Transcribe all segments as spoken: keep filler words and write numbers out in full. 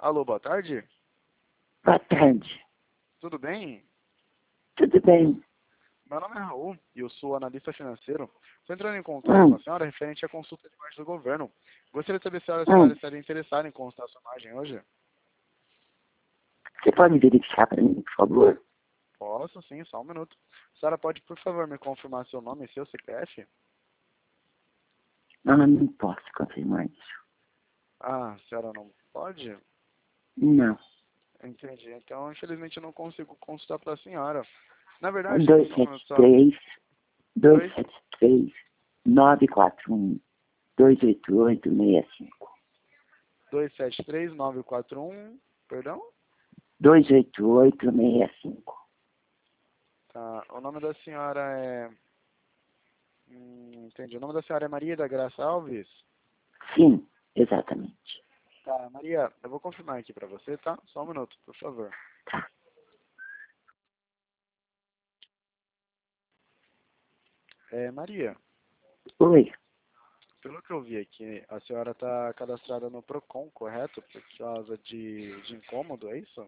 Alô, boa tarde? Boa tarde. Tudo bem? Tudo bem? Meu nome é Raul e eu sou analista financeiro. Estou entrando em contato Hum. com a senhora referente à consulta de imagem do governo. Gostaria de saber se a Hum. senhora estaria interessada em consultar a sua imagem hoje? Você pode verificar para mim, por favor? Posso, sim, só um minuto. A senhora pode, por favor, me confirmar seu nome e seu C P F? Não, eu não posso confirmar isso. Ah, a senhora não pode? Não. Entendi. Então, infelizmente, eu não consigo consultar para a senhora. Na verdade, dois só um minuto sete só. três, dois Dois? sete três, nove quatro um, dois oito oito, seis cinco. dois sete três nove quatro um, perdão? dois oito oito, seis cinco. Tá. O nome da senhora é... Hum, entendi. O nome da senhora é Maria da Graça Alves? Sim, exatamente. Tá, Maria, eu vou confirmar aqui pra você, tá? Só um minuto, por favor. Tá. É, Maria, Oi. pelo que eu vi aqui, a senhora tá cadastrada no Procon, correto? Por causa de, de incômodo, é isso?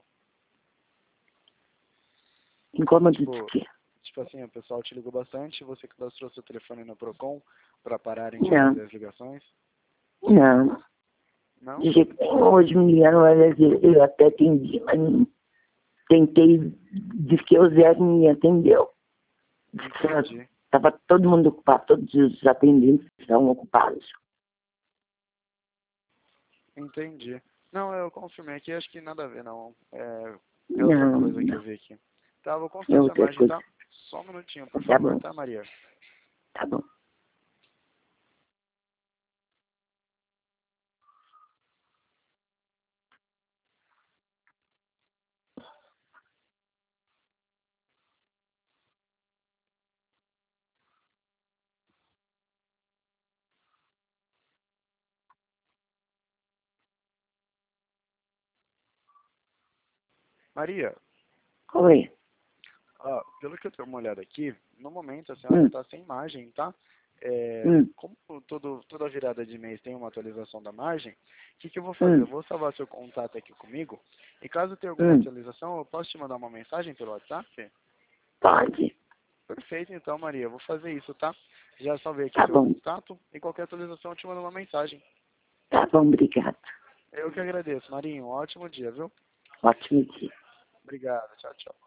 Incômodo de Tipo, quê? tipo assim, o pessoal te ligou bastante, você cadastrou seu telefone no Procon pra pararem de Não. fazer as ligações? Não. Não? De jeito nenhum. Hoje me ligaram, olha, eu até atendi, mas não tentei, diz que o Zé me atendeu. Entendi. Estava todo mundo ocupado, todos os atendentes estavam ocupados. Entendi. Não, eu confirmei aqui, acho que nada a ver, não. É, é outra Não, coisa que eu não. vi aqui. Tá, vou É consultar sua outra imagem, coisa. tá? Só um minutinho, por Tá favor, bom, tá, Maria? tá bom. Maria, Oi. ó, pelo que eu tenho uma olhada aqui, no momento a senhora Hum, está sem margem, tá? É, hum, como todo, toda virada de mês tem uma atualização da margem, o que, que eu vou fazer? hum, Eu vou salvar seu contato aqui comigo e caso tenha alguma hum. atualização, eu posso te mandar uma mensagem pelo WhatsApp? Pode. Perfeito, então, Maria, eu vou fazer isso, tá? Já salvei aqui Tá seu bom. contato e qualquer atualização eu te mando uma mensagem. Tá bom, obrigado. Eu que agradeço, Marinho. Um ótimo dia, viu? Ótimo dia. Obrigado. Tchau, tchau.